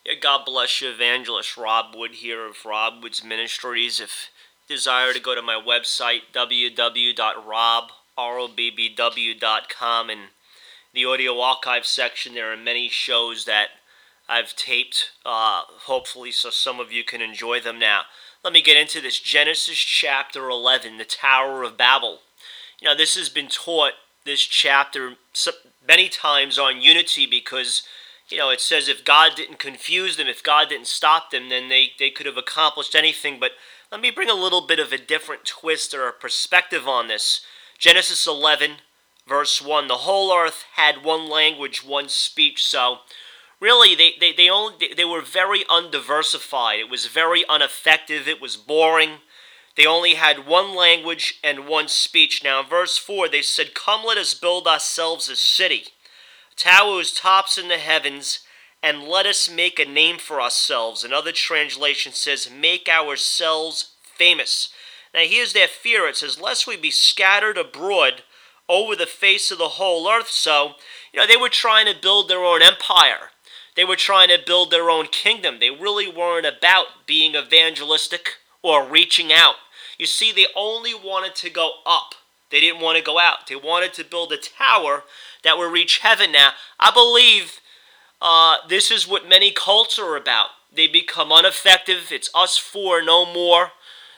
Yeah, God bless you, Evangelist Rob Wood here of Rob Wood's Ministries. If you desire to go to my website, www.robbw.com, and the audio archive section, there are many shows that I've taped, hopefully, so some of you can enjoy them now. Let me get into this. Genesis chapter 11, the Tower of Babel. This has been taught, this chapter, many times on unity because it says if God didn't confuse them, if God didn't stop them, then they could have accomplished anything. But let me bring a little bit of a different twist or a perspective on this. Genesis 11, verse 1, the whole earth had one language, one speech. So really, they were very undiversified. It was very ineffective. It was boring. They only had one language and one speech. Now in verse 4, they said, "Come, let us build ourselves a city, a tower whose top's in the heavens, and let us make a name for ourselves." Another translation says, "Make ourselves famous." Now here's their fear. It says, "Lest we be scattered abroad over the face of the whole earth." So, they were trying to build their own empire. They were trying to build their own kingdom. They really weren't about being evangelistic or reaching out. You see, they only wanted to go up. They didn't want to go out. They wanted to build a tower that would reach heaven. Now, I believe this is what many cults are about. They become ineffective. It's us four, no more.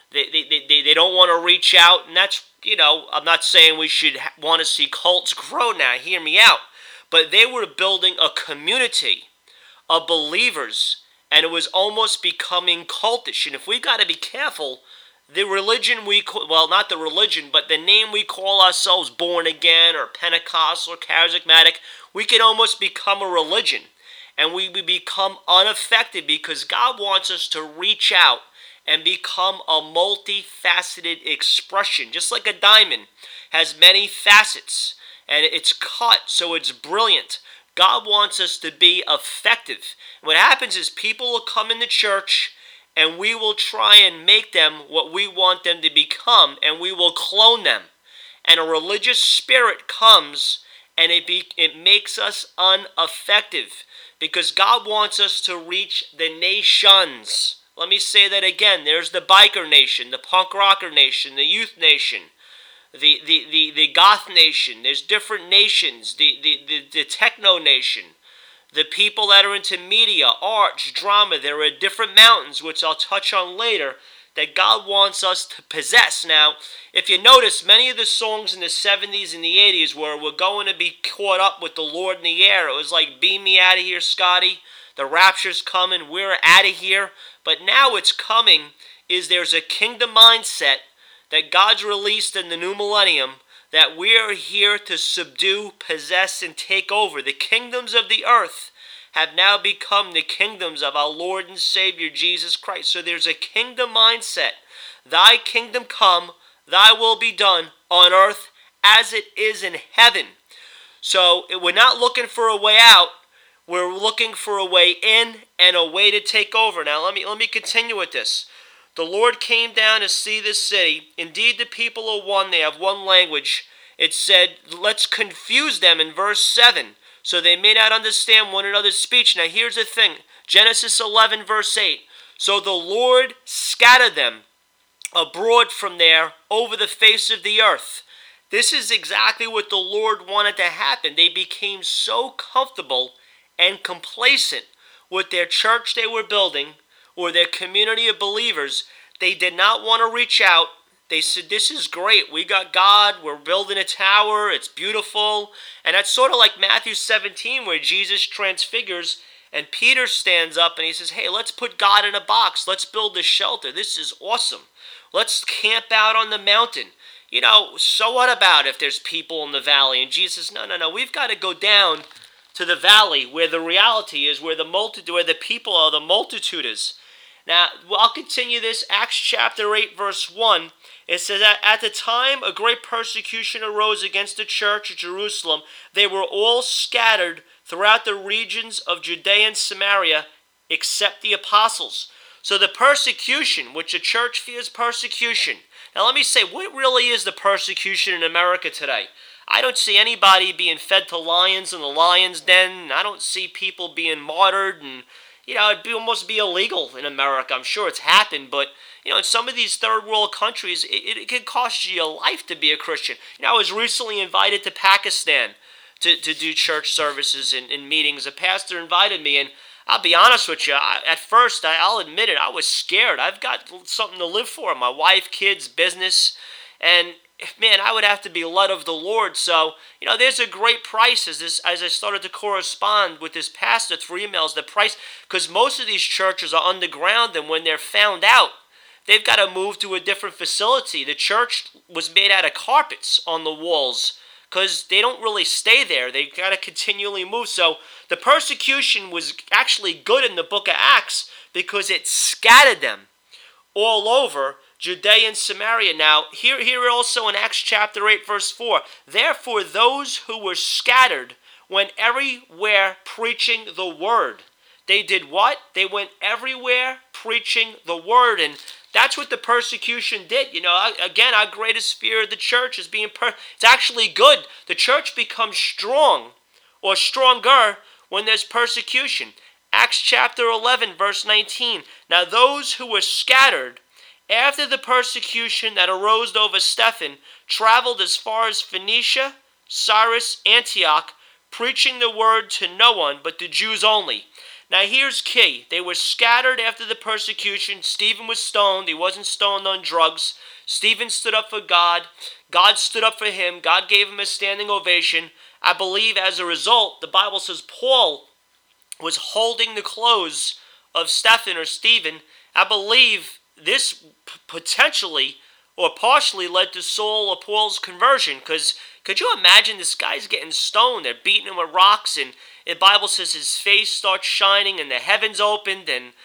They don't want to reach out. And that's, I'm not saying we should want to see cults grow now. Hear me out. But they were building a community of believers, and it was almost becoming cultish. And if we got to be careful, the religion not the religion, but the name we call ourselves, born again or Pentecostal or charismatic, we can almost become a religion, and we become unaffected because God wants us to reach out and become a multifaceted expression, just like a diamond has many facets and it's cut so it's brilliant. God wants us to be effective. What happens is people will come into church and we will try and make them what we want them to become, and we will clone them. And a religious spirit comes and it makes us ineffective because God wants us to reach the nations. Let me say that again. There's the biker nation, the punk rocker nation, the youth nation, the goth nation. There's different nations, the techno nation, the people that are into media, arts, drama. There are different mountains, which I'll touch on later, that God wants us to possess. Now, if you notice, many of the songs in the 70s and the 80s where we're going to be caught up with the Lord in the air, it was like, "Beam me out of here, Scotty. The rapture's coming. We're out of here." But now it's coming is there's a kingdom mindset that God's released in the new millennium, that we are here to subdue, possess, and take over. The kingdoms of the earth have now become the kingdoms of our Lord and Savior Jesus Christ. So there's a kingdom mindset. Thy kingdom come, thy will be done on earth as it is in heaven. So we're not looking for a way out. We're looking for a way in and a way to take over. Now let me continue with this. The Lord came down to see this city. Indeed, the people are one. They have one language. It said, let's confuse them in verse 7, so they may not understand one another's speech. Now here's the thing. Genesis 11, verse 8. So the Lord scattered them abroad from there over the face of the earth. This is exactly what the Lord wanted to happen. They became so comfortable and complacent with their church they were building or their community of believers, they did not want to reach out. They said, "This is great. We got God. We're building a tower. It's beautiful." And that's sort of like Matthew 17 where Jesus transfigures and Peter stands up and he says, "Hey, let's put God in a box. Let's build a shelter. This is awesome. Let's camp out on the mountain. So what about if there's people in the valley?" And Jesus says, No. We've got to go down to the valley where the reality is, where the people are, the multitude is. Now, I'll continue this. Acts chapter 8, verse 1. It says, "At the time a great persecution arose against the church at Jerusalem. They were all scattered throughout the regions of Judea and Samaria, except the apostles." So the persecution, which the church fears persecution. Now let me say, what really is the persecution in America today? I don't see anybody being fed to lions in the lion's den. I don't see people being martyred and it'd almost be illegal in America. I'm sure it's happened, but in some of these third world countries, it can cost you your life to be a Christian. I was recently invited to Pakistan to do church services and meetings. A pastor invited me, and I'll be honest with you. At first, I'll admit it, I was scared. I've got something to live for: my wife, kids, business, and man, I would have to be led of the Lord. So, there's a great price as I started to correspond with this pastor through emails. The price, because most of these churches are underground, and when they're found out, they've got to move to a different facility. The church was made out of carpets on the walls because they don't really stay there. They got to continually move. So the persecution was actually good in the book of Acts because it scattered them all over Judea and Samaria. Now, here also in Acts chapter 8, verse 4, therefore those who were scattered went everywhere preaching the word. They did what? They went everywhere preaching the word, and that's what the persecution did. Again, our greatest fear of the church is being it's actually good. The church becomes strong or stronger when there's persecution. Acts chapter 11, verse 19. Now those who were scattered after the persecution that arose over Stephen traveled as far as Phoenicia, Cyprus, Antioch, preaching the word to no one but the Jews only. Now here's key. They were scattered after the persecution. Stephen was stoned. He wasn't stoned on drugs. Stephen stood up for God. God stood up for him. God gave him a standing ovation. I believe as a result, the Bible says Paul was holding the clothes of Stephen or Stephen. I believe this potentially or partially led to Saul or Paul's conversion, because could you imagine this guy's getting stoned? They're beating him with rocks, and the Bible says his face starts shining and the heavens opened, and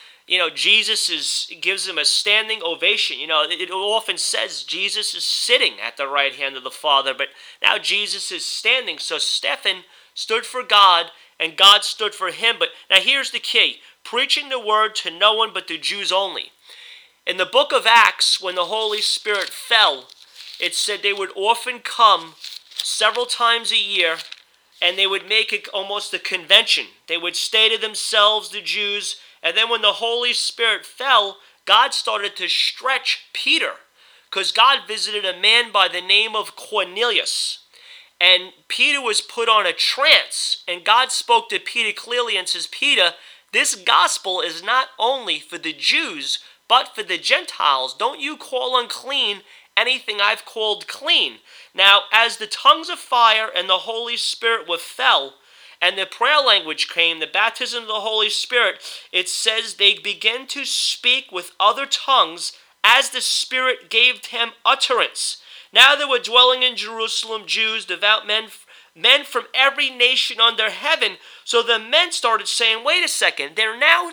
Jesus gives him a standing ovation. It often says Jesus is sitting at the right hand of the Father, but now Jesus is standing. So Stephen stood for God and God stood for him. But now here's the key: preaching the word to no one but the Jews only. In the book of Acts, when the Holy Spirit fell, it said they would often come several times a year, and they would make it almost a convention. They would stay to themselves, the Jews, and then when the Holy Spirit fell, God started to stretch Peter, because God visited a man by the name of Cornelius. And Peter was put on a trance, and God spoke to Peter clearly and says, Peter, this gospel is not only for the Jews, but for the Gentiles. Don't you call unclean anything I've called clean. Now, as the tongues of fire and the Holy Spirit were fell, and the prayer language came, the baptism of the Holy Spirit, it says they began to speak with other tongues as the Spirit gave him utterance. Now there were dwelling in Jerusalem Jews, devout men from every nation under heaven. So the men started saying, wait a second, their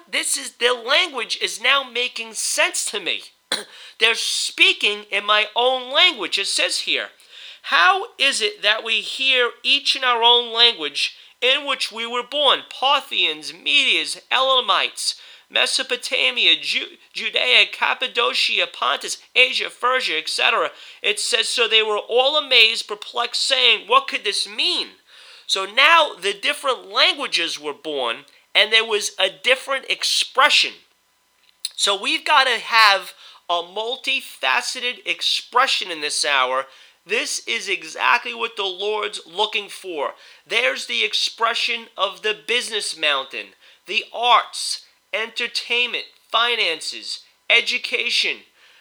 language is now making sense to me. They're speaking in my own language. It says here, how is it that we hear each in our own language in which we were born? Parthians, Medes, Elamites, Mesopotamia, Judea, Cappadocia, Pontus, Asia, Persia, etc. It says, so they were all amazed, perplexed, saying, what could this mean? So now the different languages were born, and there was a different expression. So we've got to have a multifaceted expression in this hour. This is exactly what the Lord's looking for. There's the expression of the business mountain, the arts, entertainment, finances, education.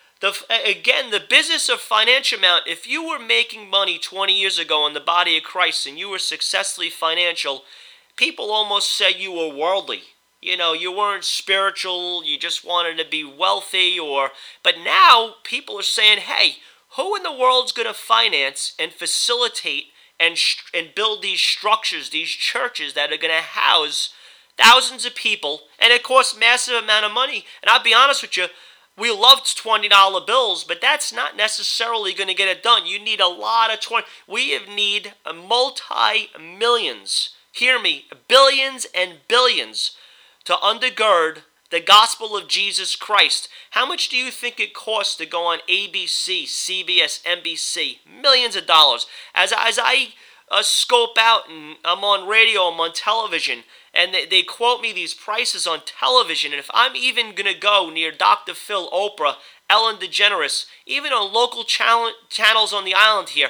The business of financial amount. If you were making money 20 years ago in the body of Christ and you were successfully financial, people almost said you were worldly. You weren't spiritual, you just wanted to be wealthy, but now people are saying, hey, who in the world's going to finance and facilitate and build these structures, these churches that are going to house thousands of people, and it costs massive amount of money? And I'll be honest with you, we loved $20 bills, but that's not necessarily going to get it done. You need a lot of We need multi-millions, hear me, billions and billions to undergird the gospel of Jesus Christ. How much do you think it costs to go on ABC, CBS, NBC? Millions of dollars. As I scope out, and I'm on radio, I'm on television, and they quote me these prices on television, and if I'm even going to go near Dr. Phil, Oprah, Ellen DeGeneres, even on local channels on the island here,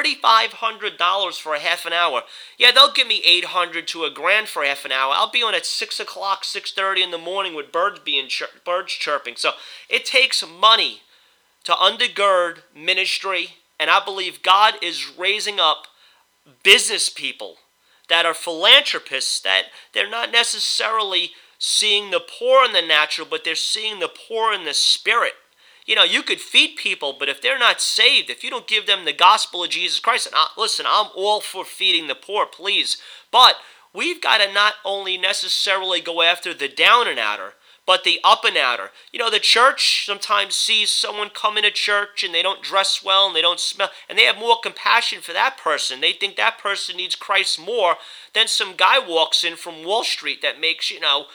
$3,500 for a half an hour. Yeah, they'll give me $800 to $1,000 for half an hour. I'll be on at 6 o'clock, 6:30 in the morning with birds chirping. So it takes money to undergird ministry, and I believe God is raising up business people that are philanthropists, that they're not necessarily seeing the poor in the natural, but they're seeing the poor in the spirit. You know, you could feed people, but if they're not saved, if you don't give them the gospel of Jesus Christ, and listen, I'm all for feeding the poor, please, but we've got to not only necessarily go after the down and outer, but the up and outer. You know, the church sometimes sees someone come into church and they don't dress well and they don't smell, and they have more compassion for that person. They think that person needs Christ more than some guy walks in from Wall Street that makes,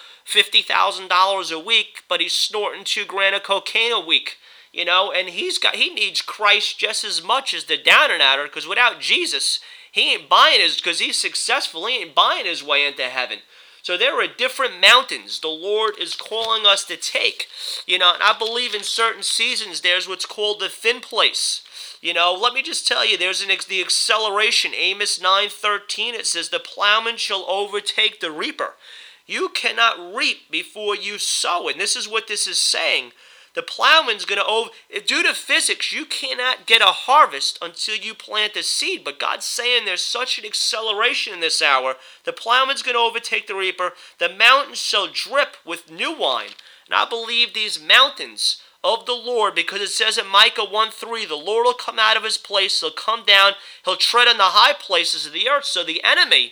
$50,000 a week, but he's snorting $2,000 of cocaine a week. And he needs Christ just as much as the down and outer, because without Jesus, he ain't buying his, because he's successful, he ain't buying his way into heaven. So there are different mountains the Lord is calling us to take. And I believe in certain seasons there's what's called the thin place. Let me just tell you, there's the acceleration. Amos 9:13, it says, the plowman shall overtake the reaper. You cannot reap before you sow. And this is what this is saying. The plowman's going to, due to physics, you cannot get a harvest until you plant the seed. But God's saying there's such an acceleration in this hour. The plowman's going to overtake the reaper. The mountains shall drip with new wine. And I believe these mountains of the Lord, because it says in Micah 1:3, the Lord will come out of his place. He'll come down. He'll tread on the high places of the earth. So the enemy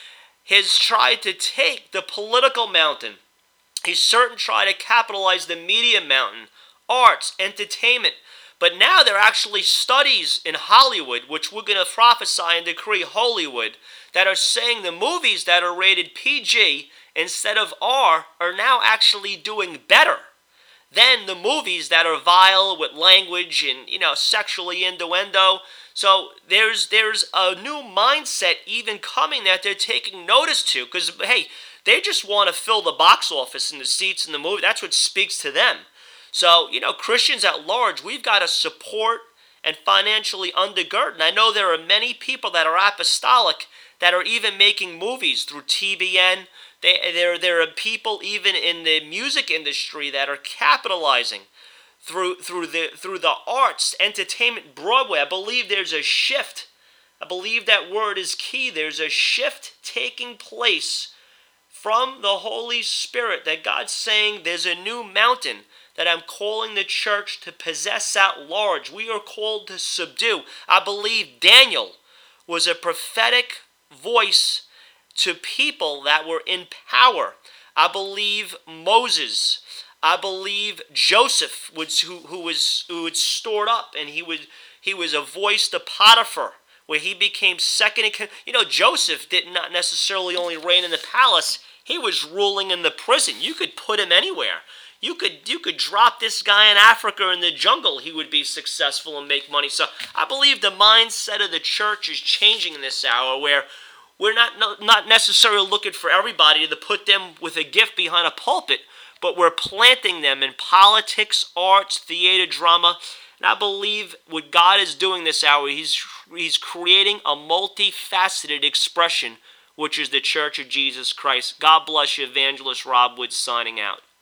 has tried to take the political mountain. He's certain try to capitalize the media mountain, arts, entertainment. But now there are actually studies in Hollywood, which we're going to prophesy and decree Hollywood, that are saying the movies that are rated PG instead of R are now actually doing better than the movies that are vile with language and, sexually innuendo. So there's a new mindset even coming that they're taking notice to, because, hey, they just want to fill the box office and the seats in the movie. That's what speaks to them. So, Christians at large, we've got to support and financially undergird. And I know there are many people that are apostolic that are even making movies through TBN. There are people even in the music industry that are capitalizing through the arts, entertainment, Broadway. I believe there's a shift. I believe that word is key. There's a shift taking place from the Holy Spirit, that God's saying there's a new mountain that I'm calling the church to possess at large. We are called to subdue. I believe Daniel was a prophetic voice to people that were in power. I believe Moses. I believe Joseph, who was stored up, and he was a voice to Potiphar, where he became second in command. Joseph did not necessarily only reign in the palace. He was ruling in the prison. You could put him anywhere. You could drop this guy in Africa in the jungle. He would be successful and make money. So I believe the mindset of the church is changing in this hour, where we're not necessarily looking for everybody to put them with a gift behind a pulpit, but we're planting them in politics, arts, theater, drama. And I believe what God is doing this hour, He's creating a multifaceted expression, which is the Church of Jesus Christ. God bless you. Evangelist Rob Wood signing out.